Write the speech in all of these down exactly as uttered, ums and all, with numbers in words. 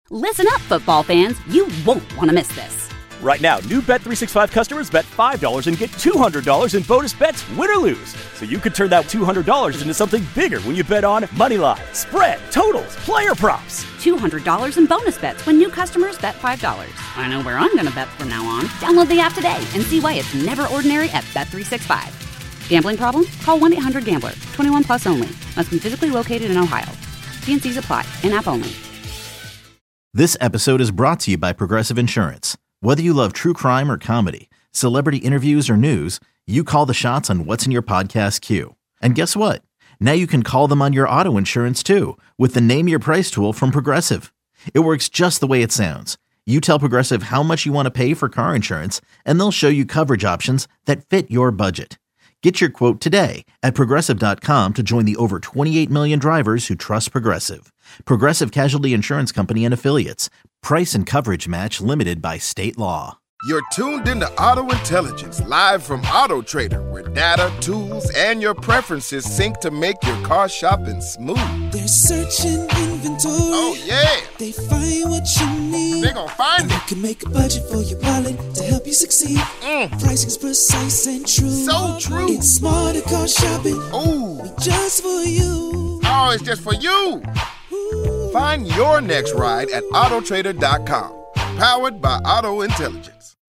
Listen up, football fans. You won't want to miss this. Right now, new Bet three sixty-five customers bet five dollars and get two hundred dollars in bonus bets, win or lose. So you could turn that two hundred dollars into something bigger when you bet on moneyline, spread, totals, player props. two hundred dollars in bonus bets when new customers bet five dollars. I know where I'm going to bet from now on. Download the app today and see why it's never ordinary at Bet three sixty-five. Gambling problem? Call one eight hundred gambler. twenty-one plus only. Must be physically located in Ohio. T and C's apply. In-app only. This episode is brought to you by Progressive Insurance. Whether you love true crime or comedy, celebrity interviews or news, you call the shots on what's in your podcast queue. And guess what? Now you can call them on your auto insurance too with the Name Your Price tool from Progressive. It works just the way it sounds. You tell Progressive how much you want to pay for car insurance, and they'll show you coverage options that fit your budget. Get your quote today at Progressive dot com to join the over twenty-eight million drivers who trust Progressive. Progressive Casualty Insurance Company and Affiliates. Price and coverage match limited by state law. You're tuned into Auto Intelligence, live from Auto Trader, where data, tools, and your preferences sync to make your car shopping smooth. They're searching inventory. Oh, yeah. They find what you need. They're gonna find and it. You can make a budget for your wallet to help you succeed. Mm. Pricing's precise and true. So true. It's smarter car shopping. Ooh. Just for you. Oh, it's just for you. Ooh. Find your next ride at Auto Trader dot com. Powered by Auto Intelligence.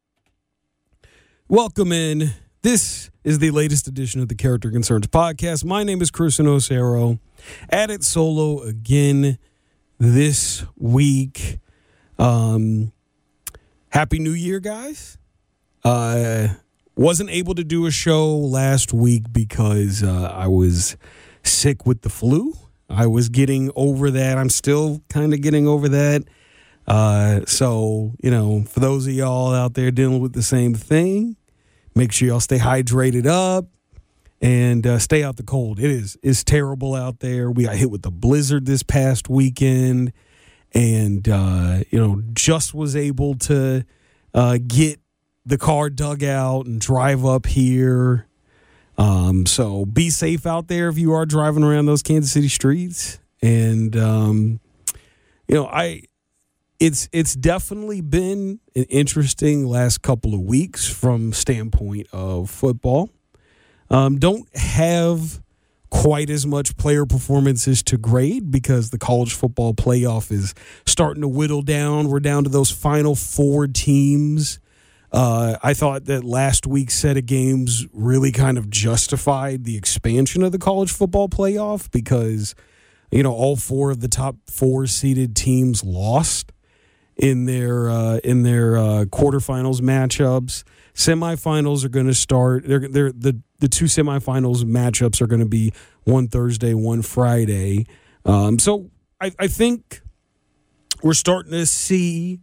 Welcome in. This is the latest edition of the Character Concerns podcast. My name is Chris Osero. At it solo again this week. Um, Happy New Year, guys. Uh, wasn't able to do a show last week because uh, I was sick with the flu. I was getting over that. I'm still kind of getting over that. Uh, so, you know, for those of y'all out there dealing with the same thing, make sure y'all stay hydrated up and uh, stay out the cold. It is it's terrible out there. We got hit with the blizzard this past weekend and, uh, you know, just was able to uh, get the car dug out and drive up here. Um, so be safe out there if you are driving around those Kansas City streets. And, um, you know, I... It's it's definitely been an interesting last couple of weeks from standpoint of football. Um, don't have quite as much player performances to grade because the college football playoff is starting to whittle down. We're down to those final four teams. Uh, I thought that last week's set of games really kind of justified the expansion of the college football playoff because, you know, all four of the top four seeded teams lost in their uh, in their uh, quarterfinals matchups. Semifinals are going to start. They're they're the the two semifinals matchups are going to be one Thursday, one Friday. Um, so I, I think we're starting to see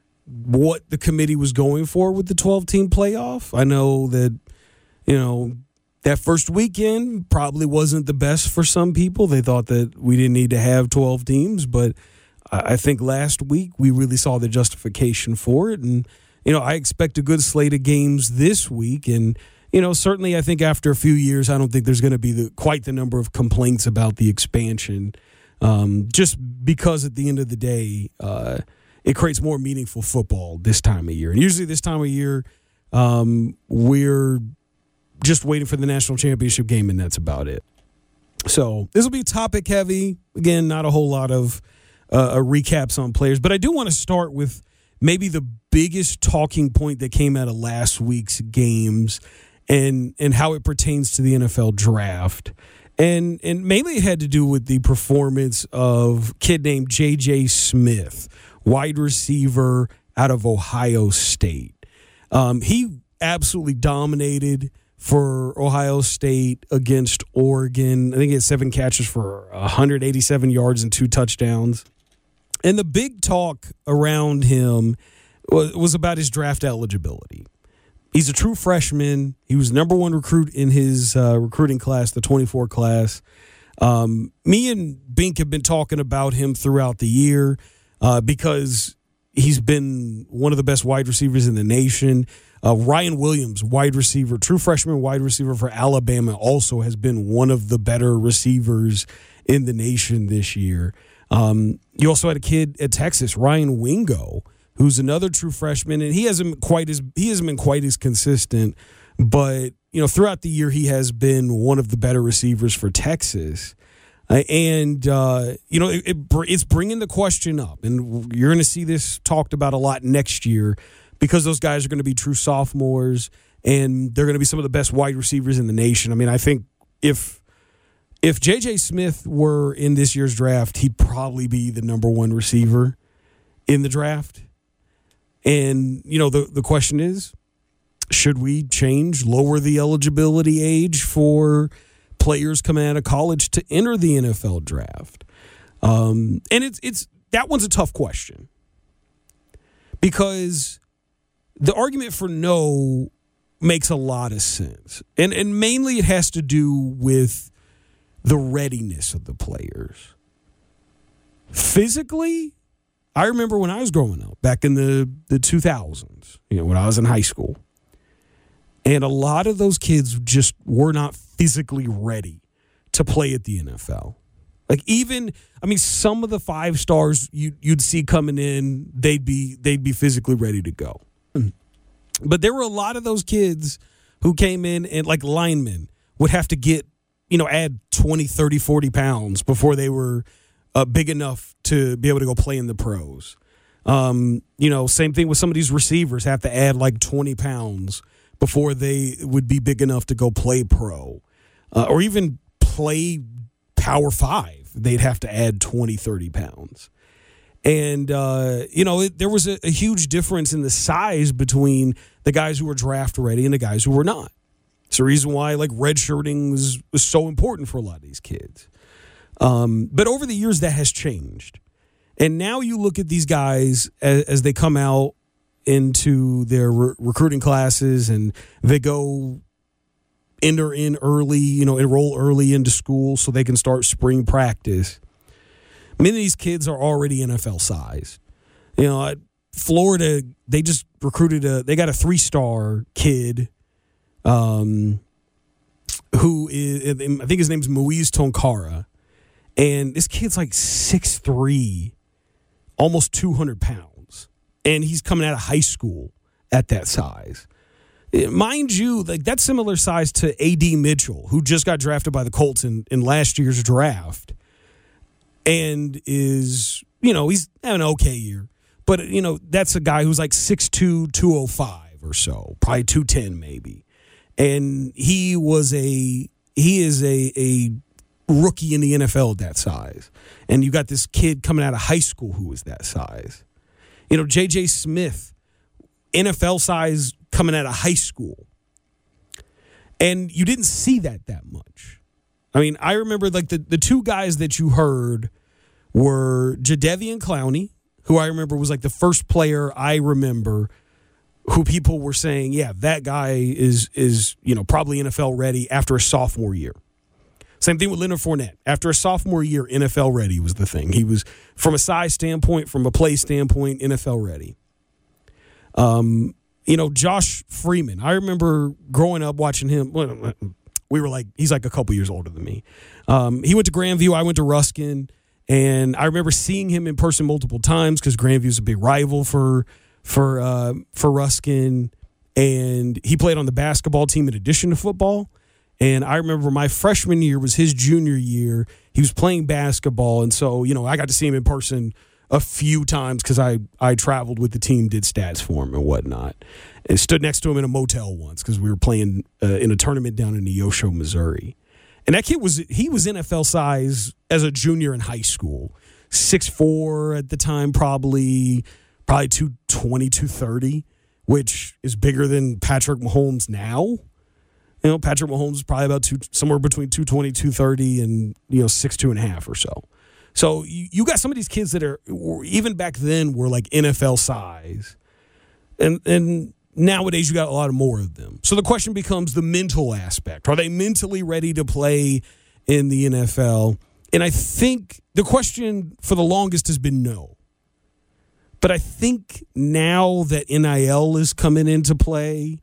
what the committee was going for with the twelve-team playoff. I know that, you know, that first weekend probably wasn't the best for some people. They thought that we didn't need to have twelve teams, but I think last week we really saw the justification for it. And, you know, I expect a good slate of games this week. And, you know, certainly I think after a few years, I don't think there's going to be the, quite the number of complaints about the expansion, um, just because at the end of the day, uh, it creates more meaningful football this time of year. And usually this time of year, um, we're just waiting for the national championship game, and that's about it. So this will be topic heavy. Again, not a whole lot of Uh, a recaps on players. But I do want to start with maybe the biggest talking point that came out of last week's games and and how it pertains to the N F L draft. And and mainly it had to do with the performance of a kid named J J Smith, wide receiver out of Ohio State. Um, he absolutely dominated for Ohio State against Oregon. I think he had seven catches for one hundred eighty-seven yards and two touchdowns. And the big talk around him was, was about his draft eligibility. He's a true freshman. He was the number one recruit in his uh, recruiting class, the twenty-four class. Um, me and Bink have been talking about him throughout the year uh, because he's been one of the best wide receivers in the nation. Uh, Ryan Williams, wide receiver, true freshman wide receiver for Alabama, also has been one of the better receivers in the nation this year. Um, you also had a kid at Texas, Ryan Wingo, who's another true freshman, and he hasn't quite as he hasn't been quite as consistent, but you know throughout the year he has been one of the better receivers for Texas. Uh, and, uh, you know, it, it, it's bringing the question up, and you're going to see this talked about a lot next year because those guys are going to be true sophomores, and they're going to be some of the best wide receivers in the nation. I mean, I think if if J J Smith were in this year's draft, he'd probably be the number one receiver in the draft. And, you know, the, the question is, should we change, lower the eligibility age for players coming out of college to enter the N F L draft? Um, and it's it's that one's a tough question because the argument for no makes a lot of sense. And and mainly it has to do with the readiness of the players. Physically, I remember when I was growing up, back in the, the two thousands, you know, when I was in high school, and a lot of those kids just were not physically ready to play at the N F L. Like even, I mean, some of the five stars you, you'd see coming in, they'd be they'd be physically ready to go. But there were a lot of those kids who came in and like linemen would have to get, you know, add twenty, thirty, forty pounds before they were uh, big enough to be able to go play in the pros. Um, you know, same thing with some of these receivers have to add like twenty pounds before they would be big enough to go play pro. Uh, or even play Power Five. They'd have to add twenty, thirty pounds. And, uh, you know, it, there was a, a huge difference in the size between the guys who were draft ready and the guys who were not. It's the reason why, like, redshirting was, was so important for a lot of these kids. Um, but over the years, that has changed. And now you look at these guys as, as they come out into their re- recruiting classes and they go enter in early, you know, enroll early into school so they can start spring practice. Many of these kids are already N F L size. You know, Florida, they just recruited a, they got a three-star kid um, who is, I think his name's Moise Tonkara. And this kid's like six three, almost two hundred pounds. And he's coming out of high school at that size. Mind you, like that's similar size to A D Mitchell, who just got drafted by the Colts in, in last year's draft. And is, you know, he's having an okay year. But, you know, that's a guy who's like six two, two oh five or so, probably two ten maybe. And he was a, he is a, a rookie in the N F L at that size. And you got this kid coming out of high school who is that size. You know, J J Smith, N F L size coming out of high school. And you didn't see that that much. I mean, I remember like the, the two guys that you heard were Jadeveon Clowney, who I remember was like the first player I remember who people were saying, yeah, that guy is, is you know, probably N F L ready after a sophomore year. Same thing with Leonard Fournette. After a sophomore year, N F L ready was the thing. He was, from a size standpoint, from a play standpoint, N F L ready. Um, you know, Josh Freeman. I remember growing up watching him. Well, we were like, he's like a couple years older than me. Um, he went to Grandview. I went to Ruskin. And I remember seeing him in person multiple times because Grandview's a big rival for for uh, for Ruskin. And he played on the basketball team in addition to football. And I remember my freshman year was his junior year. He was playing basketball. And so, you know, I got to see him in person a few times because I, I traveled with the team, did stats for him and whatnot. And stood next to him in a motel once because we were playing uh, in a tournament down in Neosho, Missouri. And that kid was, he was N F L size as a junior in high school. six four at the time, probably, probably two twenty, two thirty, which is bigger than Patrick Mahomes now. You know, Patrick Mahomes is probably about two, somewhere between two twenty, two thirty and, you know, six two and a half or so. So you, you got some of these kids that are, even back then, were like N F L size. And, and nowadays, you got a lot more of them. So the question becomes the mental aspect. Are they mentally ready to play in the N F L? And I think the question for the longest has been no. But I think now that N I L is coming into play,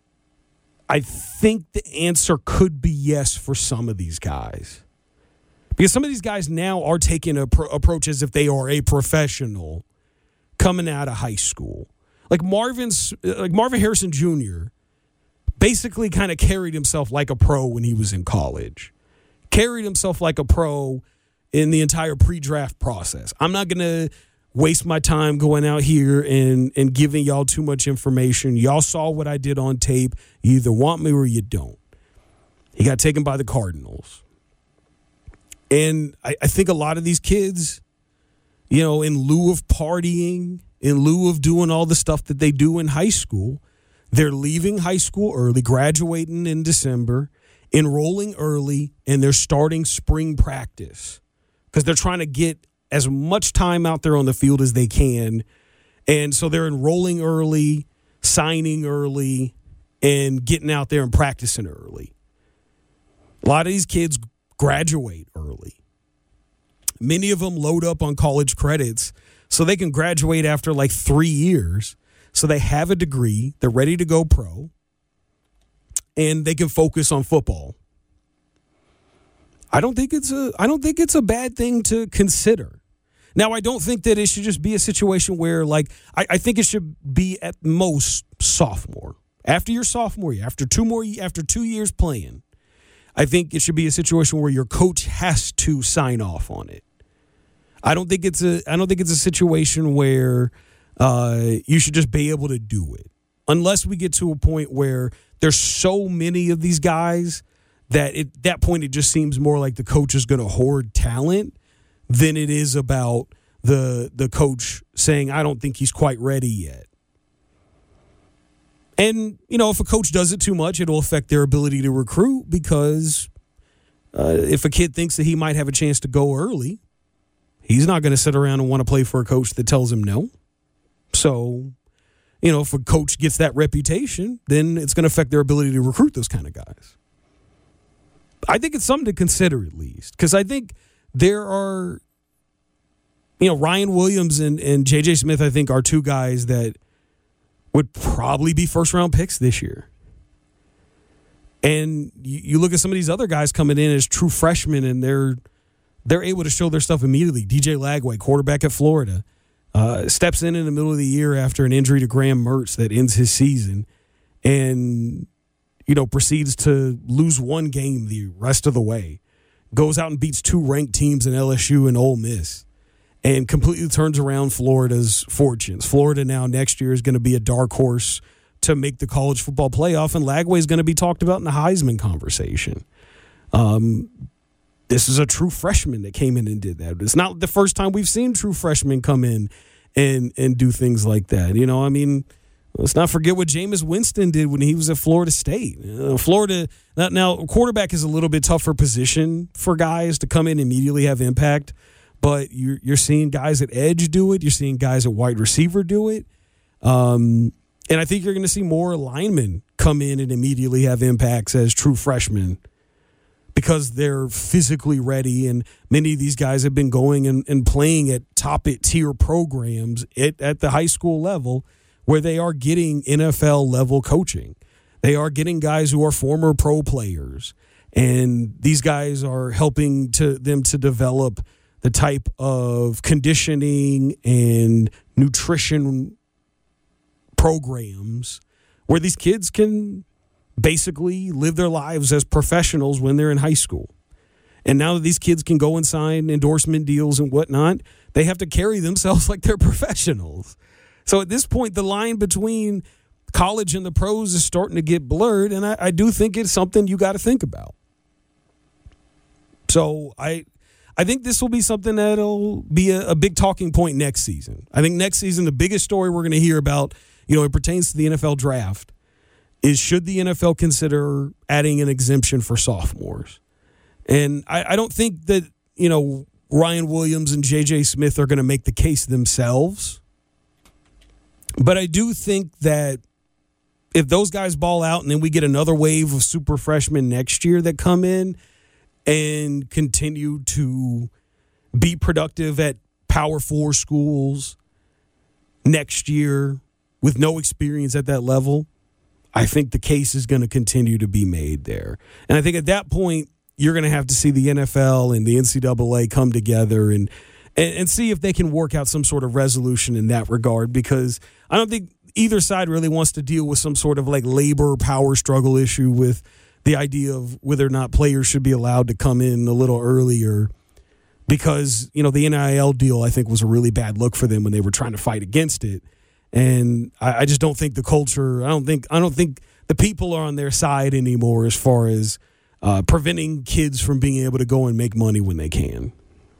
I think the answer could be yes for some of these guys. Because some of these guys now are taking a pro- approach as if they are a professional coming out of high school. Like Marvin's, like Marvin Harrison Junior basically kind of carried himself like a pro when he was in college. Carried himself like a pro in the entire pre-draft process. I'm not going to waste my time going out here and, and giving y'all too much information. Y'all saw what I did on tape. You either want me or you don't. He got taken by the Cardinals. And I, I think a lot of these kids, you know, in lieu of partying, in lieu of doing all the stuff that they do in high school, they're leaving high school early, graduating in December, enrolling early, and they're starting spring practice because they're trying to get as much time out there on the field as they can. And so they're enrolling early, signing early, and getting out there and practicing early. A lot of these kids graduate early. Many of them load up on college credits so they can graduate after like three years. So they have a degree, they're ready to go pro, and they can focus on football. I don't think it's a I don't think it's a bad thing to consider. Now, I don't think that it should just be a situation where, like, I, I think it should be at most sophomore. After your sophomore year, after two more after two years playing, I think it should be a situation where your coach has to sign off on it. I don't think it's a I don't think it's a situation where uh, you should just be able to do it. Unless we get to a point where there's so many of these guys that at that point it just seems more like the coach is going to hoard talent than it is about the the coach saying, I don't think he's quite ready yet. And, you know, if a coach does it too much, it'll affect their ability to recruit because uh, if a kid thinks that he might have a chance to go early, he's not going to sit around and want to play for a coach that tells him no. So, you know, if a coach gets that reputation, then it's going to affect their ability to recruit those kind of guys. I think it's something to consider at least because I think there are, you know, Ryan Williams and, and J J Smith, I think, are two guys that would probably be first-round picks this year. And you, you look at some of these other guys coming in as true freshmen, and they're they're able to show their stuff immediately. D J Lagway, quarterback at Florida, uh, steps in in the middle of the year after an injury to Graham Mertz that ends his season and, you know, proceeds to lose one game the rest of the way. Goes out and beats two ranked teams in L S U and Ole Miss and completely turns around Florida's fortunes. Florida now next year is going to be a dark horse to make the college football playoff, and Lagway is going to be talked about in the Heisman conversation. Um, this is a true freshman that came in and did that. It's not the first time we've seen true freshmen come in and and do things like that. You know, I mean, let's not forget what Jameis Winston did when he was at Florida State. Uh, Florida, now, now, quarterback is a little bit tougher position for guys to come in and immediately have impact, but you're, you're seeing guys at edge do it. You're seeing guys at wide receiver do it. Um, and I think you're going to see more linemen come in and immediately have impacts as true freshmen because they're physically ready, and many of these guys have been going and, and playing at top-tier programs at, at the high school level where they are getting N F L-level coaching. They are getting guys who are former pro players, and these guys are helping to them to develop the type of conditioning and nutrition programs where these kids can basically live their lives as professionals when they're in high school. And now that these kids can go and sign endorsement deals and whatnot, they have to carry themselves like they're professionals. So at this point, the line between college and the pros is starting to get blurred, and I, I do think it's something you got to think about. So I I think this will be something that'll be a, a big talking point next season. I think next season, the biggest story we're going to hear about, you know, it pertains to the N F L draft, is should the N F L consider adding an exemption for sophomores? And I, I don't think that, you know, Ryan Williams and J J Smith are going to make the case themselves. But I do think that if those guys ball out and then we get another wave of super freshmen next year that come in and continue to be productive at Power Four schools next year with no experience at that level, I think the case is going to continue to be made there. And I think at that point, you're going to have to see the N F L and the N C double A come together and, and and see if they can work out some sort of resolution in that regard, because I don't think either side really wants to deal with some sort of like labor power struggle issue with the idea of whether or not players should be allowed to come in a little earlier, because, you know, the N I L deal, I think, was a really bad look for them when they were trying to fight against it. And I, I just don't think the culture, I don't think, I don't think the people are on their side anymore as far as uh, preventing kids from being able to go and make money when they can.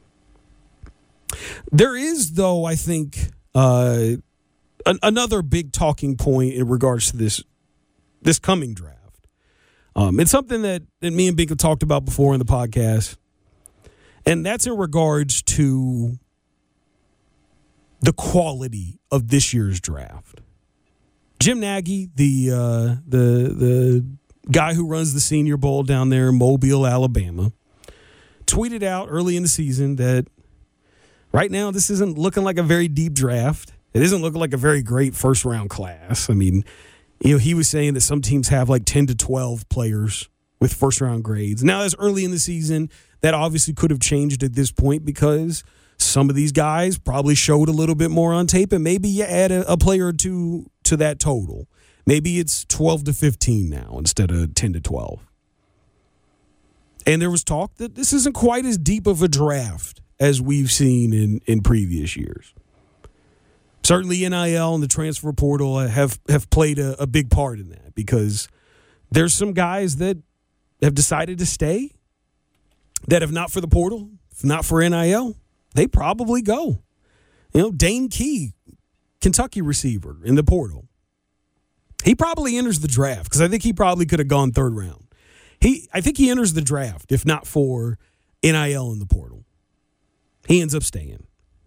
There is, though, I think, uh, an, another big talking point in regards to this this coming draft. Um, it's something that, that me and Bink have talked about before in the podcast, and that's in regards to the quality of this year's draft. Jim Nagy, the uh, the the guy who runs the Senior Bowl down there in Mobile, Alabama, tweeted out early in the season that right now this isn't looking like a very deep draft. It isn't looking like a very great first-round class. I mean, you know, he was saying that some teams have like ten to twelve players with first-round grades. Now, that's early in the season. That obviously could have changed at this point because some of these guys probably showed a little bit more on tape, and maybe you add a, a player or two to that total. Maybe it's twelve to fifteen now instead of ten to twelve. And there was talk that this isn't quite as deep of a draft as we've seen in, in previous years. Certainly N I L and the transfer portal have, have played a, a big part in that, because there's some guys that have decided to stay that if not for the portal, if not for N I L, they probably go. You know, Dane Key, Kentucky receiver in the portal. He probably enters the draft because I think he probably could have gone third round. He, I think he enters the draft if not for N I L in the portal. He ends up staying.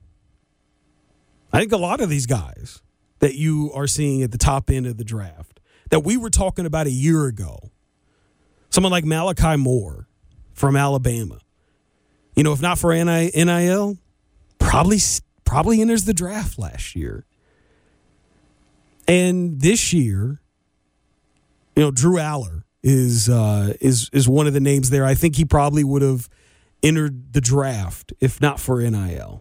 I think a lot of these guys that you are seeing at the top end of the draft that we were talking about a year ago, someone like Malachi Moore from Alabama, you know, if not for N I L, probably probably enters the draft last year. And this year, you know, Drew Aller is uh, is is one of the names there. I think he probably would have entered the draft if not for N I L.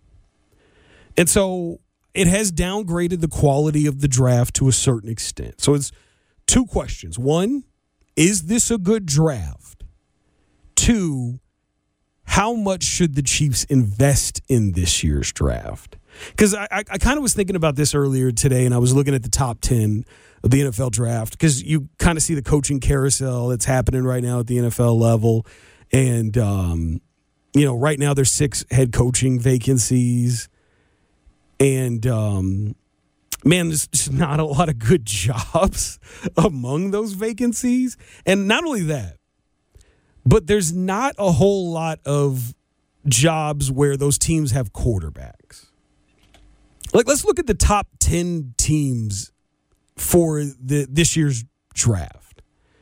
And so it has downgraded the quality of the draft to a certain extent. So it's two questions. One, is this a good draft? Two, how much should the Chiefs invest in this year's draft? Because I, I, I kind of was thinking about this earlier today, and I was looking at the top ten of the N F L draft, because you kind of see the coaching carousel that's happening right now at the N F L level. And, um, you know, right now there's six head coaching vacancies. And, um, man, there's just not a lot of good jobs among those vacancies. And not only that, but there's not a whole lot of jobs where those teams have quarterbacks. Like, let's look at the top ten teams for the this year's draft.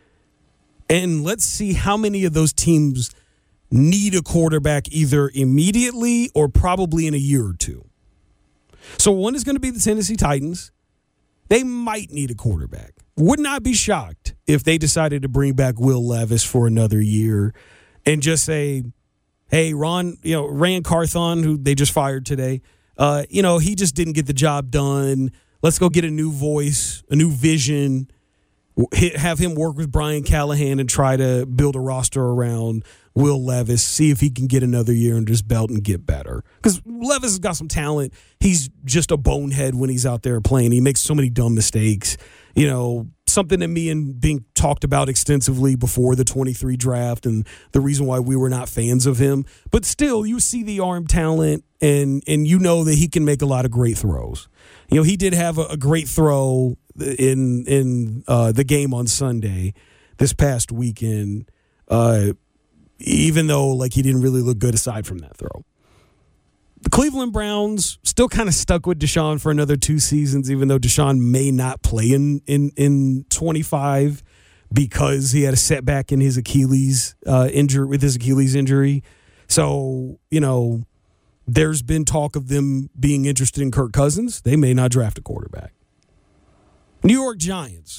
And let's see how many of those teams need a quarterback either immediately or probably in a year or two. So one is going to be the Tennessee Titans. They might need a quarterback. Would not be shocked if they decided to bring back Will Levis for another year and just say, hey, Ron, you know, Rand Carthon, who they just fired today, uh, you know, he just didn't get the job done. Let's go get a new voice, a new vision, have him work with Brian Callahan and try to build a roster around Will Levis, see if he can get another year under his belt and get better. Because Levis has got some talent. He's just a bonehead when he's out there playing. He makes so many dumb mistakes. You know, something that me and Bink talked about extensively before the twenty-three draft and the reason why we were not fans of him. But still, you see the arm talent, and and you know that he can make a lot of great throws. You know, he did have a, a great throw in in uh, the game on Sunday this past weekend, uh, even though like he didn't really look good aside from that throw. The Cleveland Browns still kind of stuck with Deshaun for another two seasons, even though Deshaun may not play in in, in twenty-five because he had a setback in his Achilles uh, injury with his Achilles injury. So, you know, there's been talk of them being interested in Kirk Cousins. They may not draft a quarterback. New York Giants.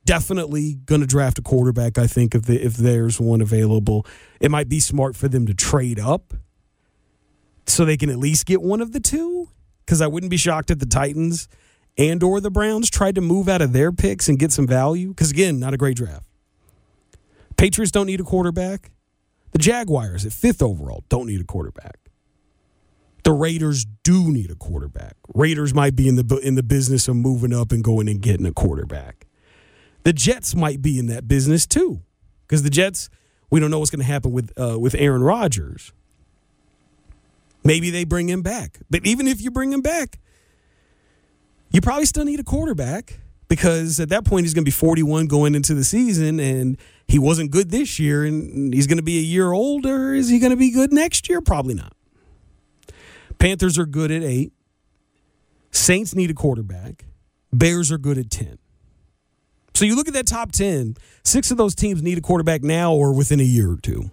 definitely going to draft a quarterback, I think, if, the, if there's one available. It might be smart for them to trade up so they can at least get one of the two, because I wouldn't be shocked if the Titans and or the Browns tried to move out of their picks and get some value, because, again, not a great draft. Patriots don't need a quarterback. The Jaguars at fifth overall don't need a quarterback. The Raiders do need a quarterback. Raiders might be in the in the business of moving up and going and getting a quarterback. The Jets might be in that business too, because the Jets, we don't know what's going to happen with uh, with Aaron Rodgers. Maybe they bring him back. But even if you bring him back, you probably still need a quarterback, because at that point he's going to be forty-one going into the season, and he wasn't good this year, and he's going to be a year older. Is he going to be good next year? Probably not. Panthers are good at eight. Saints need a quarterback. Bears are good at ten. So you look at that top ten, six of those teams need a quarterback now or within a year or two.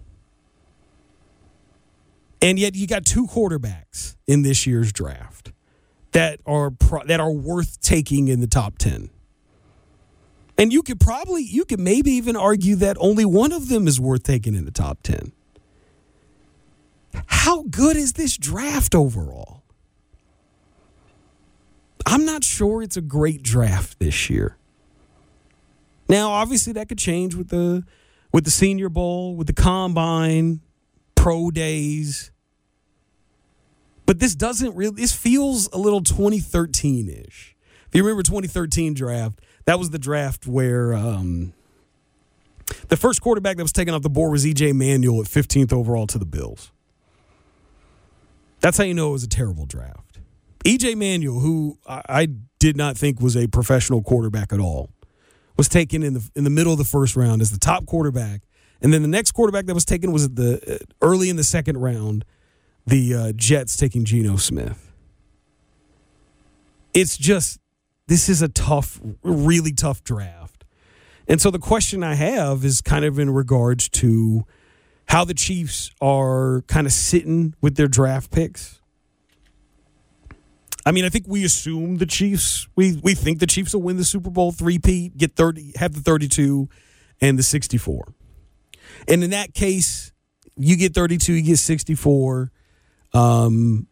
And yet you got two quarterbacks in this year's draft that are pro- that are worth taking in the top ten. And you could probably, you could maybe even argue that only one of them is worth taking in the top ten. How good is this draft overall? I'm not sure it's a great draft this year. Now, obviously, that could change with the with the Senior Bowl, with the Combine, Pro Days. But this doesn't really, this feels a little twenty thirteen-ish. If you remember twenty thirteen draft, that was the draft where um, the first quarterback that was taken off the board was E J Manuel at fifteenth overall to the Bills. That's how you know it was a terrible draft. E J Manuel, who I, I did not think was a professional quarterback at all, was taken in the in the middle of the first round as the top quarterback, and then the next quarterback that was taken was at the uh, early in the second round, the uh, Jets taking Geno Smith. It's just, this is a tough, really tough draft, and so the question I have is kind of in regards to how the Chiefs are kind of sitting with their draft picks. I mean, I think we assume the Chiefs, we we think the Chiefs will win the Super Bowl three-peat, get thirty, have the thirty-two and the sixty-four. And in that case, you get thirty-two, you get sixty-four. Um,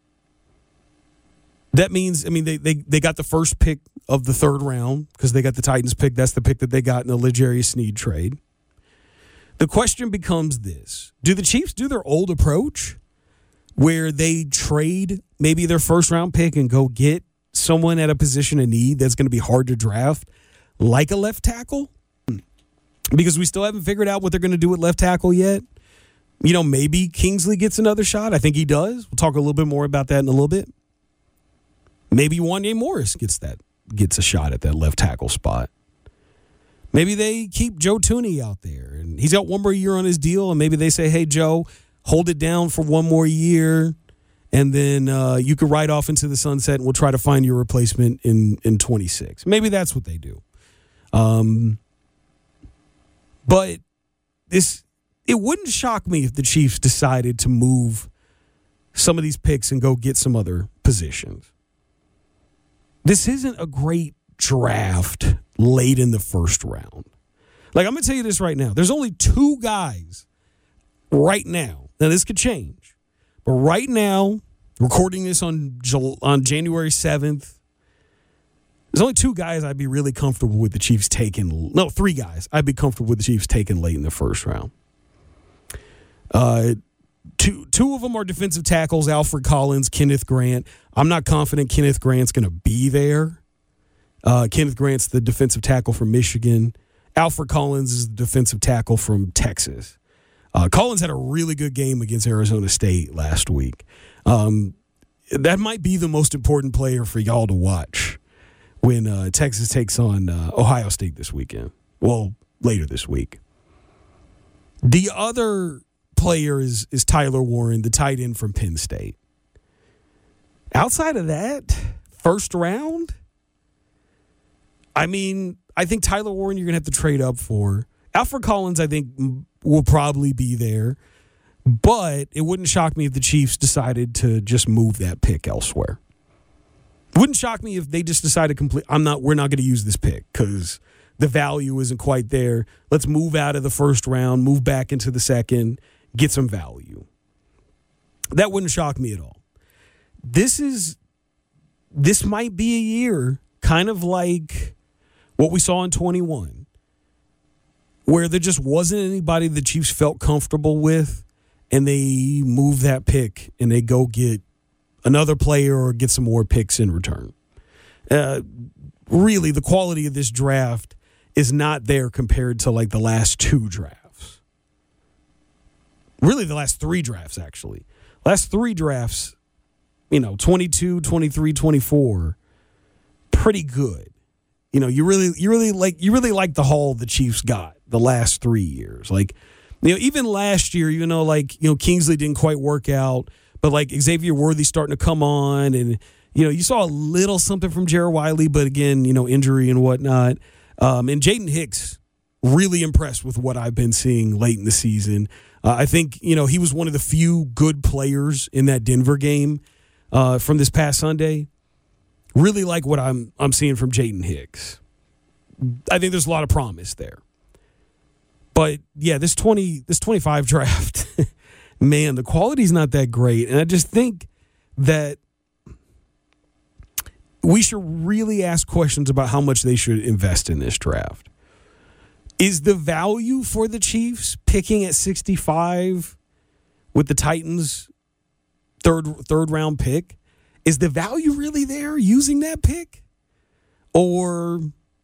that means, I mean, they, they, they got the first pick of the third round because they got the Titans pick. That's the pick that they got in the L'Jarius Sneed trade. The question becomes this. Do the Chiefs do their old approach where they trade maybe their first round pick and go get someone at a position of need that's going to be hard to draft, like a left tackle? Because we still haven't figured out what they're going to do with left tackle yet. You know, maybe Kingsley gets another shot. I think he does. We'll talk a little bit more about that in a little bit. Maybe Wanye Morris gets that gets a shot at that left tackle spot. Maybe they keep Joe Thuney out there, and he's got one more year on his deal, and maybe they say, hey, Joe, hold it down for one more year, and then uh, you can ride off into the sunset, and we'll try to find your replacement in, in twenty-six. Maybe that's what they do. Um, but this it wouldn't shock me if the Chiefs decided to move some of these picks and go get some other positions. This isn't a great draft late in the first round. Like, I'm going to tell you this right now. There's only two guys right now. Now, this could change. But right now, recording this on on January seventh, there's only two guys I'd be really comfortable with the Chiefs taking. No, three guys I'd be comfortable with the Chiefs taking late in the first round. Uh, two, two of them are defensive tackles, Alfred Collins, Kenneth Grant. I'm not confident Kenneth Grant's going to be there. Uh, Kenneth Grant's the defensive tackle from Michigan. Alfred Collins is the defensive tackle from Texas. Uh, Collins had a really good game against Arizona State last week. Um, that might be the most important player for y'all to watch when uh, Texas takes on uh, Ohio State this weekend. Well, later this week. The other player is is Tyler Warren, the tight end from Penn State. Outside of that, first round, I mean, I think Tyler Warren you're going to have to trade up for. Alfred Collins, I think, will probably be there. But it wouldn't shock me if the Chiefs decided to just move that pick elsewhere. It wouldn't shock me if they just decided complete. I'm not. We're not going to use this pick because the value isn't quite there. Let's move out of the first round, move back into the second, get some value. That wouldn't shock me at all. This is, this might be a year kind of like what we saw in twenty-one, where there just wasn't anybody the Chiefs felt comfortable with, and they move that pick and they go get another player or get some more picks in return. Uh, really, the quality of this draft is not there compared to like the last two drafts. Really, the last three drafts, actually. Last three drafts, you know, twenty-two, twenty-three, twenty-four, pretty good. You know, you really, you really like, you really like the haul the Chiefs got the last three years. Like, you know, even last year, you know, like, you know, Kingsley didn't quite work out, but like Xavier Worthy starting to come on, and you know, you saw a little something from Jared Wiley, but again, you know, injury and whatnot. Um, and Jaden Hicks, really impressed with what I've been seeing late in the season. Uh, I think, you know, he was one of the few good players in that Denver game uh, from this past Sunday. Really like what I'm I'm seeing from Jaden Hicks. I think there's a lot of promise there. But yeah, this twenty this twenty-five draft, man, the quality's not that great. And I just think that we should really ask questions about how much they should invest in this draft. Is the value for the Chiefs picking at sixty-five with the Titans' third third round pick? Is the value really there using that pick? Or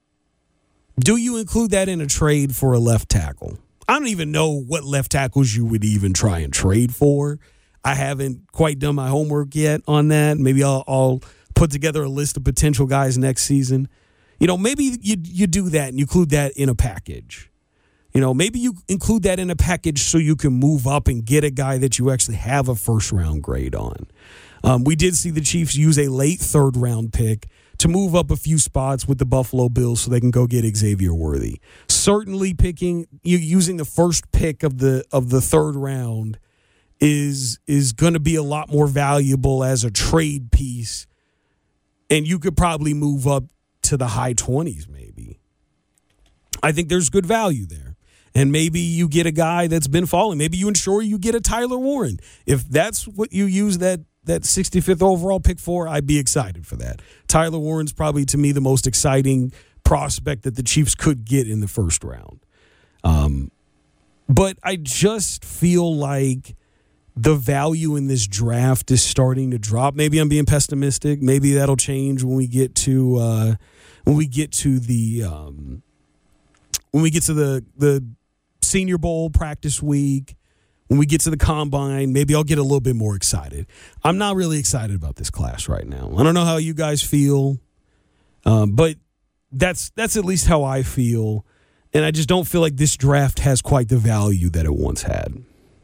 do you include that in a trade for a left tackle? I don't even know what left tackles you would even try and trade for. I haven't quite done my homework yet on that. Maybe I'll, I'll put together a list of potential guys next season. You know, maybe you you do that and you include that in a package. You know, maybe you include that in a package so you can move up and get a guy that you actually have a first-round grade on. Um, we did see the Chiefs use a late third-round pick to move up a few spots with the Buffalo Bills so they can go get Xavier Worthy. Certainly picking you using the first pick of the of the third round is is going to be a lot more valuable as a trade piece, and you could probably move up to the high twenties maybe. I think there's good value there. And maybe you get a guy that's been falling. Maybe you ensure you get a Tyler Warren. If that's what you use that that sixty-fifth overall pick for, I'd be excited for that. Tyler Warren's probably, to me, the most exciting prospect that the Chiefs could get in the first round. Um, but I just feel like the value in this draft is starting to drop. Maybe I'm being pessimistic. Maybe that'll change when we get to uh, when we get to the um, when we get to the the Senior Bowl practice week. When we get to the combine, maybe I'll get a little bit more excited. I'm not really excited about this class right now. I don't know how you guys feel, um, but that's that's at least how I feel. And I just don't feel like this draft has quite the value that it once had.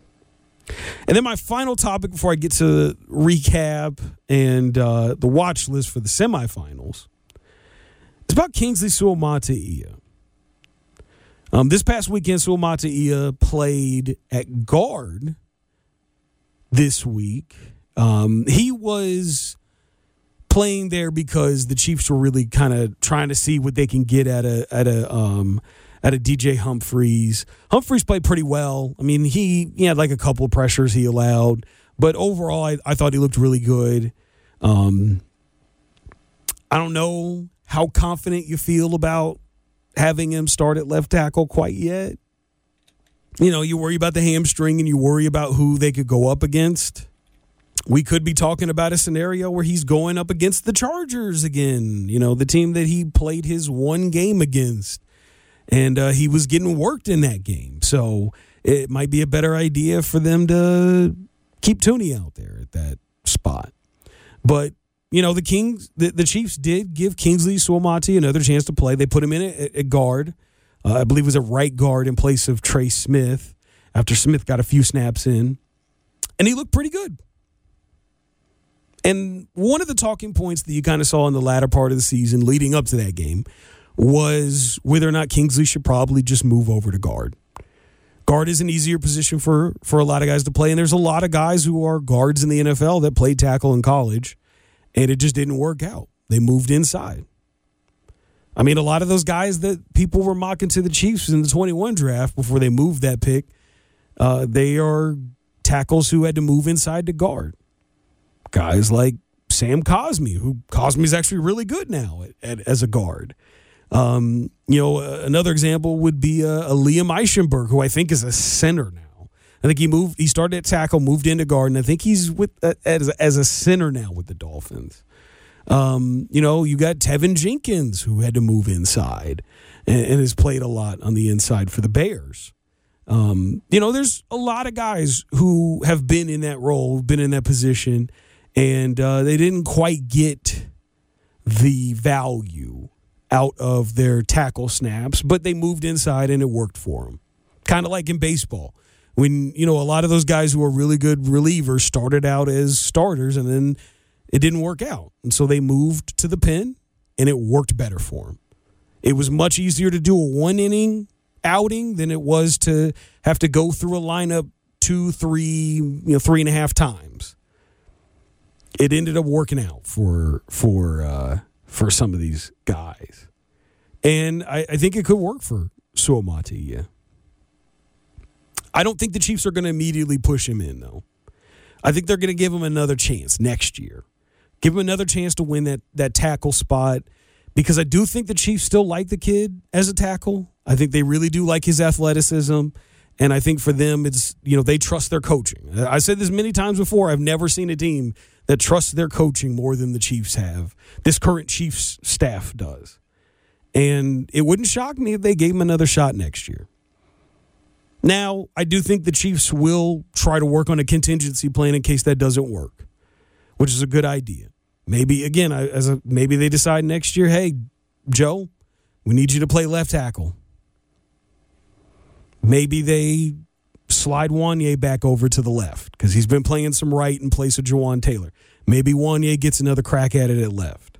And then my final topic before I get to recap and uh, the watch list for the semifinals, it's about Kingsley Suamataia. Um, this past weekend, Suamataia played at guard this week. Um, he was playing there because the Chiefs were really kind of trying to see what they can get at a at a um, at a D J Humphries. Humphries played pretty well. I mean, he, he had like a couple of pressures he allowed, but overall, I, I thought he looked really good. Um, I don't know how confident you feel about having him start at left tackle quite yet. You know, you worry about the hamstring and you worry about who they could go up against. We could be talking about a scenario where he's going up against the Chargers again, you know, the team that he played his one game against. And uh, he was getting worked in that game. So it might be a better idea for them to keep Tooney out there at that spot. But you know, the Kings, the, the Chiefs did give Kingsley Suamataia another chance to play. They put him in at, at guard. Uh, I believe it was a right guard in place of Trey Smith after Smith got a few snaps in. And he looked pretty good. And one of the talking points that you kind of saw in the latter part of the season leading up to that game was whether or not Kingsley should probably just move over to guard. Guard is an easier position for, for a lot of guys to play. And there's a lot of guys who are guards in the N F L that played tackle in college. And it just didn't work out. They moved inside. I mean, a lot of those guys that people were mocking to the Chiefs in the twenty-one draft before they moved that pick, uh, they are tackles who had to move inside to guard. Guys like Sam Cosmi, who Cosmi's actually really good now at, at, as a guard. Um, you know, uh, another example would be uh, a Liam Eichenberg, who I think is a center now. I think he moved. He started at tackle, moved into guard, and I think he's with uh, as as a center now with the Dolphins. Um, you know, you got Tevin Jenkins, who had to move inside and, and has played a lot on the inside for the Bears. Um, you know, there's a lot of guys who have been in that role, been in that position, and uh, they didn't quite get the value out of their tackle snaps, but they moved inside and it worked for them. Kind of like in baseball. When, you know, a lot of those guys who are really good relievers started out as starters and then it didn't work out. And so they moved to the pen and it worked better for them. It was much easier to do a one-inning outing than it was to have to go through a lineup two, three, you know, three and a half times. It ended up working out for for uh, for some of these guys. And I, I think it could work for Suamati, yeah. I don't think the Chiefs are going to immediately push him in, though. I think they're going to give him another chance next year. Give him another chance to win that, that tackle spot, because I do think the Chiefs still like the kid as a tackle. I think they really do like his athleticism, and I think for them, it's, you know, they trust their coaching. I said this many times before. I've never seen a team that trusts their coaching more than the Chiefs have. This current Chiefs staff does. And it wouldn't shock me if they gave him another shot next year. Now, I do think the Chiefs will try to work on a contingency plan in case that doesn't work, which is a good idea. Maybe, again, as a, maybe they decide next year, hey, Joe, we need you to play left tackle. Maybe they slide Wanye back over to the left because he's been playing some right in place of Jawan Taylor. Maybe Wanye gets another crack at it at left.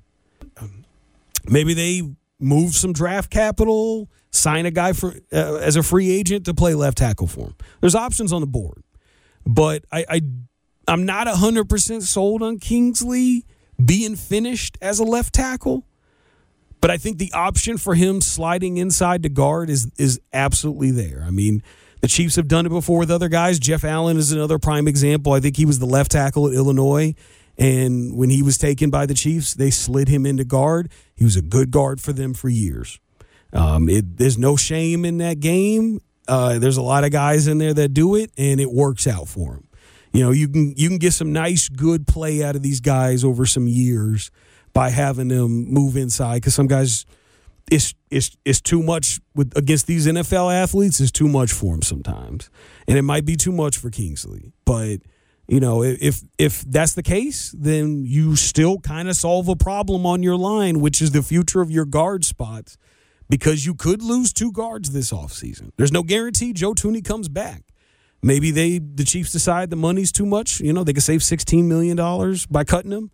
Maybe they move some draft capital, sign a guy for uh, as a free agent to play left tackle for him. There's options on the board. But I, I, I'm not one hundred percent sold on Kingsley being finished as a left tackle. But I think the option for him sliding inside to guard is is absolutely there. I mean, the Chiefs have done it before with other guys. Jeff Allen is another prime example. I think he was the left tackle at Illinois. And when he was taken by the Chiefs, they slid him into guard. He was a good guard for them for years. Um, it, there's no shame in that game. Uh, there's a lot of guys in there that do it, and it works out for them. You know, you can you can get some nice, good play out of these guys over some years by having them move inside, because some guys, it's, it's, it's too much with against these N F L athletes. It's too much for them sometimes. And it might be too much for Kingsley. But, you know, if if that's the case, then you still kind of solve a problem on your line, which is the future of your guard spots, because you could lose two guards this offseason. There's no guarantee Joe Thuney comes back. Maybe they the Chiefs decide the money's too much. You know, they could save sixteen million dollars by cutting him.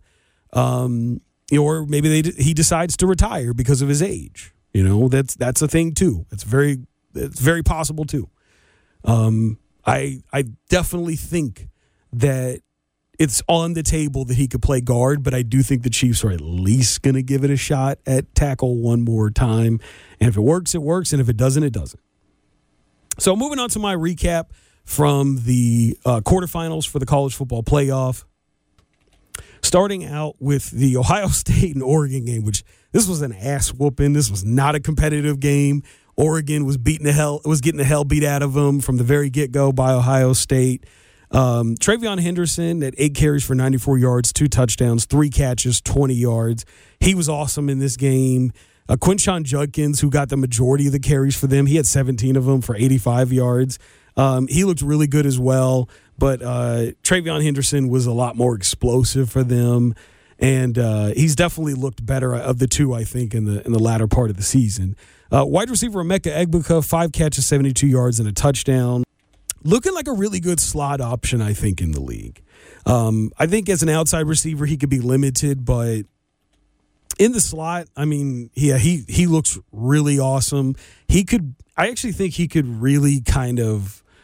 Um Or maybe they he decides to retire because of his age. You know, that's that's a thing too. It's very it's very possible too. Um, I I definitely think that it's on the table that he could play guard, but I do think the Chiefs are at least going to give it a shot at tackle one more time. And if it works, it works, and if it doesn't, it doesn't. So moving on to my recap from the uh, quarterfinals for the college football playoff. Starting out with the Ohio State and Oregon game, which this was an ass whooping. This was not a competitive game. Oregon was beating the hell was getting the hell beat out of them from the very get go by Ohio State. Um, Travion Henderson at eight carries for ninety-four yards, two touchdowns, three catches, twenty yards. He was awesome in this game. Uh, Quinshon Judkins, who got the majority of the carries for them, he had seventeen of them for eighty-five yards. Um, he looked really good as well. But uh, Travion Henderson was a lot more explosive for them, and uh, he's definitely looked better of the two, I think, in the in the latter part of the season. Uh, wide receiver Emeka Egbuka, five catches, seventy-two yards, and a touchdown. Looking like a really good slot option, I think, in the league. Um, I think as an outside receiver, he could be limited, but in the slot, I mean, yeah, he he looks really awesome. He could, I actually think he could really kind of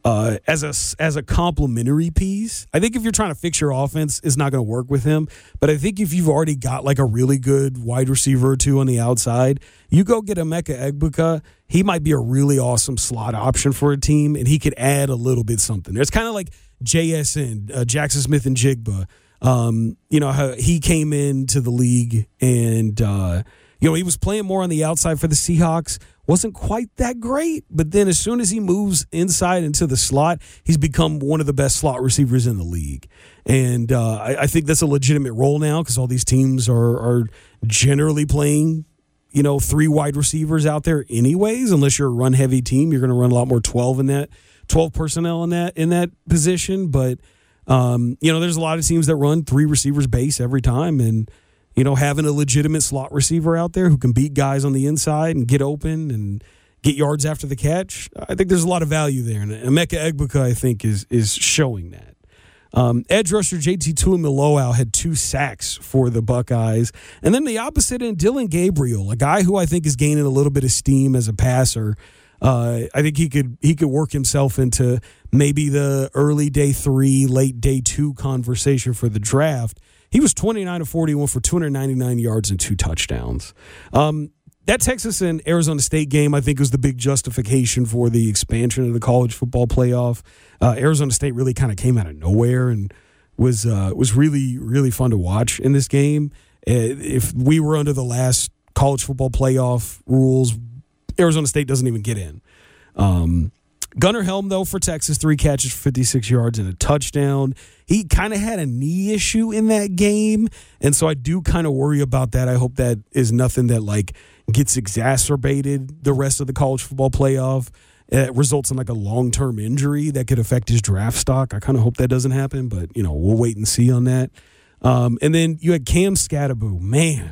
uh, as a as a complementary piece. I think if you're trying to fix your offense, it's not going to work with him. But I think if you've already got like a really good wide receiver or two on the outside, you go get Emeka Egbuka. He might be a really awesome slot option for a team, and he could add a little bit something. There's kind of like J S N, uh, Jackson Smith and Jigba. Um, you know, how he came into the league and, uh, you know, he was playing more on the outside for the Seahawks. Wasn't quite that great, but then as soon as he moves inside into the slot, he's become one of the best slot receivers in the league. And uh, I, I think that's a legitimate role now because all these teams are, are generally playing, you know, three wide receivers out there anyways. Unless you're a run-heavy team, you're going to run a lot more twelve in that, twelve personnel in that in that position. But, um, you know, there's a lot of teams that run three receivers base every time, and you know, having a legitimate slot receiver out there who can beat guys on the inside and get open and get yards after the catch, I think there's a lot of value there. And Emeka Egbuka, I think, is is showing that. Um, edge rusher J T Tuimoloau had two sacks for the Buckeyes. And then the opposite end, Dylan Gabriel, a guy who I think is gaining a little bit of steam as a passer. Uh, I think he could he could work himself into maybe the early day three, late day two conversation for the draft. He was twenty-nine of forty-one for two hundred ninety-nine yards and two touchdowns. Um, that Texas and Arizona State game, I think, was the big justification for the expansion of the college football playoff. Uh, Arizona State really kind of came out of nowhere and was uh, was really, really fun to watch in this game. Uh, if we were under the last college football playoff rules, Arizona State doesn't even get in. Um, Gunnar Helm, though, for Texas, three catches for fifty-six yards and a touchdown. He kind of had a knee issue in that game, and so I do kind of worry about that. I hope that is nothing that, like, gets exacerbated the rest of the college football playoff. It results in, like, a long-term injury that could affect his draft stock. I kind of hope that doesn't happen, but, you know, we'll wait and see on that. Um, and then you had Cam Skattebo. Man.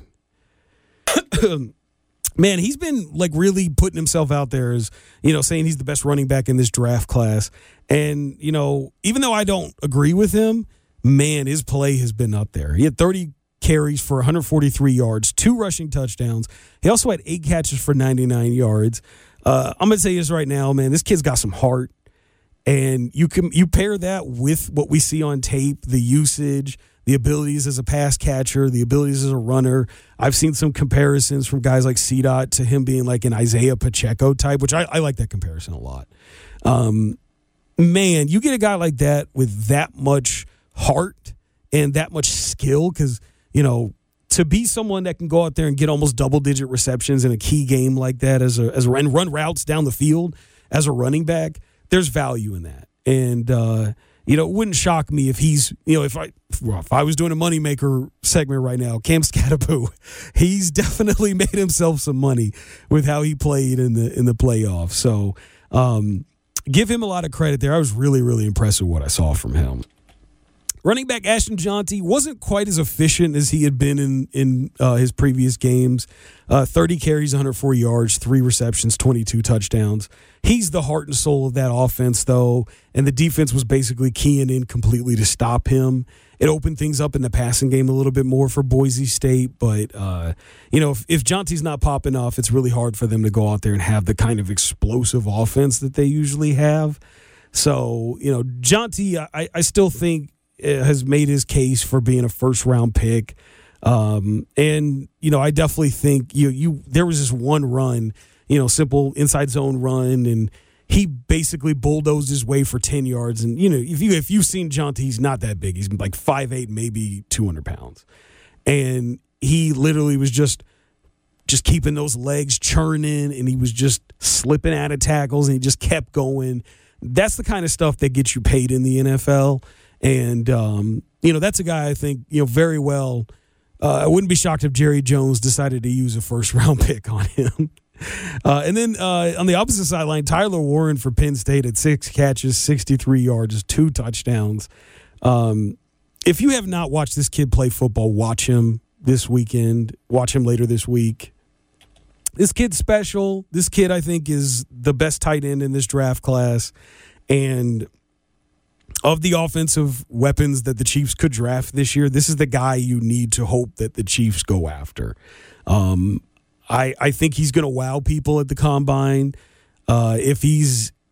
Man, he's been, like, really putting himself out there as, you know, saying he's the best running back in this draft class. And, you know, even though I don't agree with him, man, his play has been up there. He had thirty carries for one hundred forty-three yards, two rushing touchdowns. He also had eight catches for ninety-nine yards. Uh, I'm going to say this right now, man, this kid's got some heart. And you can you pair that with what we see on tape, the usage, the abilities as a pass catcher, the abilities as a runner. I've seen some comparisons from guys like C DOT to him being like an Isaiah Pacheco type, which I, I like that comparison a lot. Um, man, you get a guy like that with that much heart and that much skill because, you know, to be someone that can go out there and get almost double-digit receptions in a key game like that as a, as a, and run routes down the field as a running back, there's value in that. And, uh, you know, it wouldn't shock me if he's, you know, if I well, if I was doing a moneymaker segment right now, Cam Skattebo, he's definitely made himself some money with how he played in the in the playoffs. So um, give him a lot of credit there. I was really, really impressed with what I saw from him. Running back Ashton Jeanty wasn't quite as efficient as he had been in, in uh, his previous games. Uh, thirty carries, one hundred four yards, three receptions, twenty-two touchdowns. He's the heart and soul of that offense, though, and the defense was basically keying in completely to stop him. It opened things up in the passing game a little bit more for Boise State, but, uh, you know, if, if Jeanty's not popping off, it's really hard for them to go out there and have the kind of explosive offense that they usually have. So, you know, Jeanty, I, I still think, has made his case for being a first round pick. Um, and, you know, I definitely think you, you, there was this one run, you know, simple inside zone run, and he basically bulldozed his way for ten yards. And, you know, if you, if you've seen Jeanty, he's not that big. He's like five eight, maybe two hundred pounds. And he literally was just, just keeping those legs churning, and he was just slipping out of tackles, and he just kept going. That's the kind of stuff that gets you paid in the N F L. And, um, you know, that's a guy I think, you know, very well. Uh, I wouldn't be shocked if Jerry Jones decided to use a first-round pick on him. Uh, and then uh, on the opposite sideline, Tyler Warren for Penn State had six catches, sixty-three yards, two touchdowns. Um, if you have not watched this kid play football, watch him this weekend. Watch him later this week. This kid's special. This kid, I think, is the best tight end in this draft class. And of the offensive weapons that the Chiefs could draft this year, this is the guy you need to hope that the Chiefs go after. Um, I, I think he's going to wow people at the Combine. Uh, if he's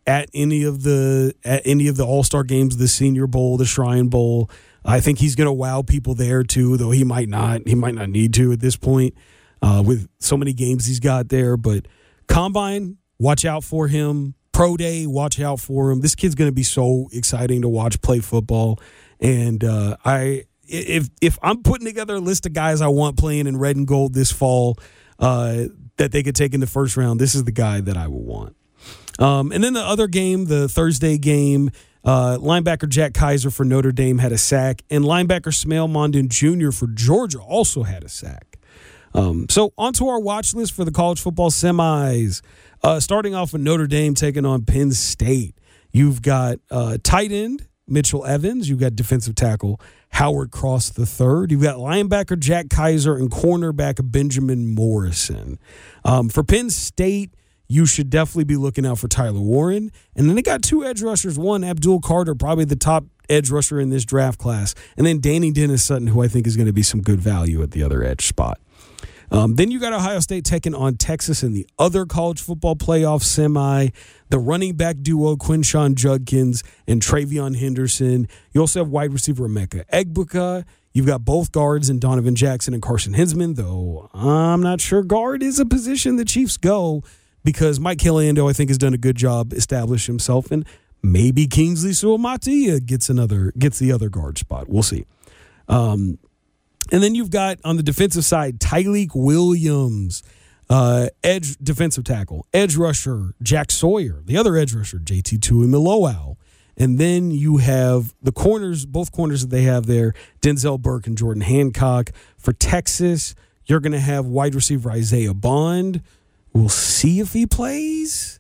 at any of the at any of the All-Star games, the Senior Bowl, the Shrine Bowl. I think he's going to wow people there too, though he might not. He might not need to at this point uh, with so many games he's got there. But Combine, watch out for him. Pro Day, watch out for him. This kid's going to be so exciting to watch play football. And uh, I, if if I'm putting together a list of guys I want playing in red and gold this fall uh, that they could take in the first round, this is the guy that I would want. Um, and then the other game, the Thursday game, uh, linebacker Jack Kaiser for Notre Dame had a sack, and linebacker Smail Mondon Junior for Georgia also had a sack. Um, so onto our watch list for the college football semis. Uh, starting off with Notre Dame taking on Penn State. You've got uh, tight end Mitchell Evans. You've got defensive tackle Howard Cross the third. You've got linebacker Jack Kaiser and cornerback Benjamin Morrison. Um, for Penn State, you should definitely be looking out for Tyler Warren. And then they got two edge rushers. One, Abdul Carter, probably the top edge rusher in this draft class. And then Danny Dennis Sutton, who I think is going to be some good value at the other edge spot. Um, then you got Ohio State taking on Texas in the other college football playoff semi. The running back duo Quinshon Judkins and Travion Henderson. You also have wide receiver Emeka Egbuka. You've got both guards in Donovan Jackson and Carson Hinsman, though I'm not sure guard is a position the Chiefs go because Mike Caliendo, I think, has done a good job establishing himself, and maybe Kingsley Suamatia gets another gets the other guard spot. We'll see. Um, And then you've got, on the defensive side, Tyleik Williams, uh, edge defensive tackle, edge rusher, Jack Sawyer, the other edge rusher, J T Tuimoloau. And then you have the corners, both corners that they have there, Denzel Burke and Jordan Hancock. For Texas, you're going to have wide receiver Isaiah Bond. We'll see if he plays.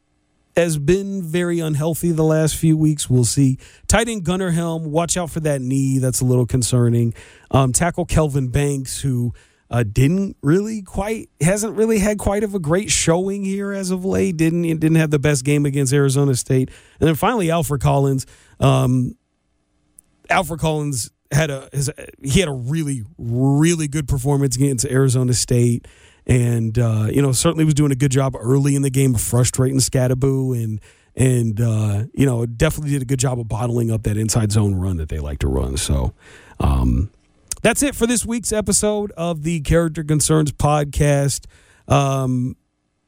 Has been very unhealthy the last few weeks. We'll see. Tight end Gunnar Helm, watch out for that knee. That's a little concerning. Um, tackle Kelvin Banks, who uh, didn't really quite, hasn't really had quite of a great showing here as of late. Didn't didn't have the best game against Arizona State. And then finally, Alfred Collins. Um, Alfred Collins had a his, he had a really really good performance against Arizona State. And, uh, you know, certainly was doing a good job early in the game of frustrating Scatterboo and, and uh, you know, definitely did a good job of bottling up that inside zone run that they like to run. So um, that's it for this week's episode of the Character Concerns podcast. Um,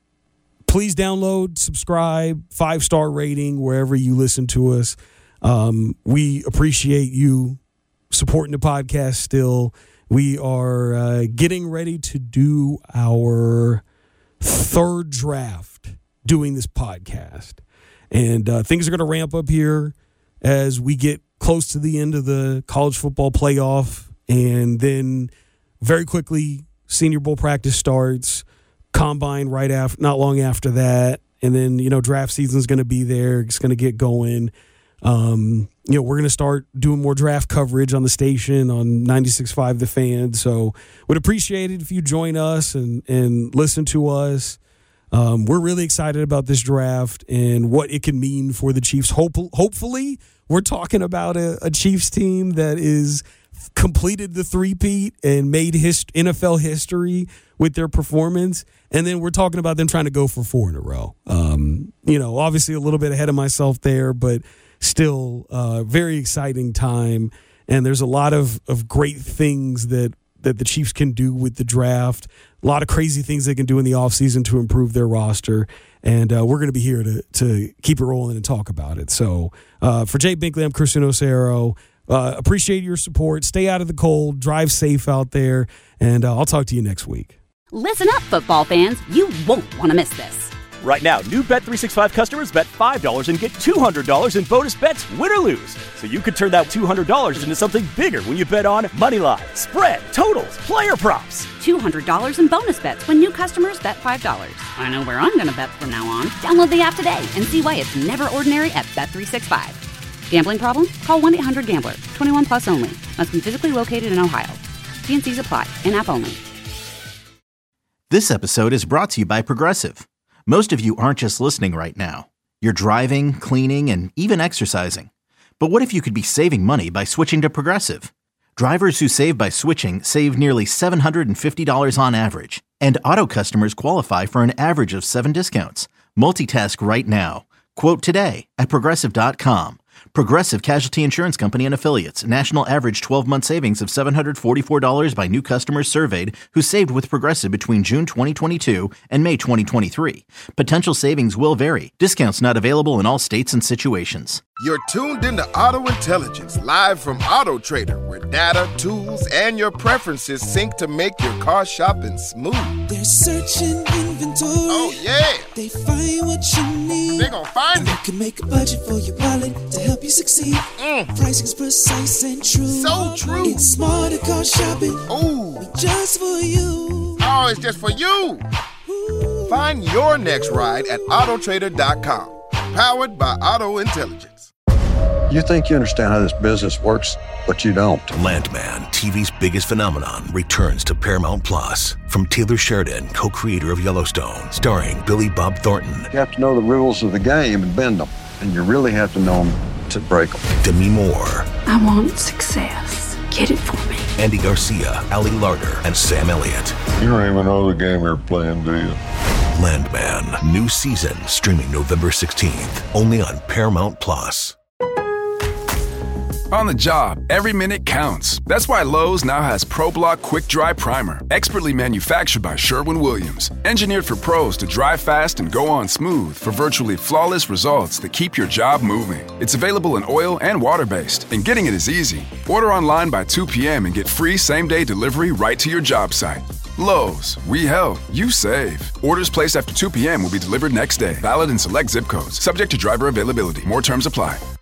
please download, subscribe, five-star rating wherever you listen to us. Um, we appreciate you supporting the podcast still. We are uh, getting ready to do our third draft doing this podcast. And uh, things are going to ramp up here as we get close to the end of the college football playoff. And then very quickly, Senior Bowl practice starts, Combine right after, not long after that. And then, you know, draft season's going to be there. It's going to get going. Um, you know, we're going to start doing more draft coverage on the station on ninety-six point five The Fan. So would appreciate it if you join us and, and listen to us. Um, we're really excited about this draft and what it can mean for the Chiefs. Hope, hopefully we're talking about a, a Chiefs team that is completed the three-peat and made his, N F L history with their performance. And then we're talking about them trying to go for four in a row. Um, you know, obviously a little bit ahead of myself there, but still a uh, very exciting time. And there's a lot of, of great things that, that the Chiefs can do with the draft. A lot of crazy things they can do in the offseason to improve their roster. And uh, we're going to be here to to keep it rolling and talk about it. So uh, for Jay Binkley, I'm Chris Osero. Uh, appreciate your support. Stay out of the cold. Drive safe out there. And uh, I'll talk to you next week. Listen up, football fans. You won't want to miss this. Right now, new Bet three sixty-five customers bet five dollars and get two hundred dollars in bonus bets, win or lose. So you could turn that two hundred dollars into something bigger when you bet on Moneyline, spread, totals, player props. two hundred dollars in bonus bets when new customers bet five dollars. I know where I'm going to bet from now on. Download the app today and see why it's never ordinary at Bet three sixty-five. Gambling problem? Call one eight hundred gambler. twenty-one plus only. Must be physically located in Ohio. T and C's apply. In-app only. This episode is brought to you by Progressive. Most of you aren't just listening right now. You're driving, cleaning, and even exercising. But what if you could be saving money by switching to Progressive? Drivers who save by switching save nearly seven hundred fifty dollars on average. And auto customers qualify for an average of seven discounts. Multitask right now. Quote today at Progressive dot com. Progressive Casualty Insurance Company and Affiliates. National average twelve-month savings of seven hundred forty-four dollars by new customers surveyed who saved with Progressive between June twenty twenty-two and May twenty twenty-three. Potential savings will vary. Discounts not available in all states and situations. You're tuned into Auto Intelligence, live from Auto Trader, where data, tools, and your preferences sync to make your car shopping smooth. They're searching inventory. Oh, yeah. They find what you need. They're gonna find and it. You can make a budget for your wallet to help you succeed. Mm. Pricing's precise and true. So true. It's smarter car shopping. Ooh. Just for you. Oh, it's just for you. Ooh. Find your next ride at Auto Trader dot com. Powered by Auto Intelligence. You think you understand how this business works, but you don't. Landman, T V's biggest phenomenon, returns to Paramount Plus. From Taylor Sheridan, co-creator of Yellowstone, starring Billy Bob Thornton. You have to know the rules of the game and bend them, and you really have to know them to break them. Demi Moore. I want success. Get it for me. Andy Garcia, Ali Larter, and Sam Elliott. You don't even know the game you're playing, do you? Landman, new season, streaming November sixteenth, only on Paramount Plus. On the job, every minute counts. That's why Lowe's now has ProBlock Quick Dry Primer, expertly manufactured by Sherwin-Williams. Engineered for pros to dry fast and go on smooth for virtually flawless results that keep your job moving. It's available in oil and water-based, and getting it is easy. Order online by two p.m. and get free same-day delivery right to your job site. Lowe's, we help, you save. Orders placed after two p.m. will be delivered next day. Valid in select zip codes. Subject to driver availability. More terms apply.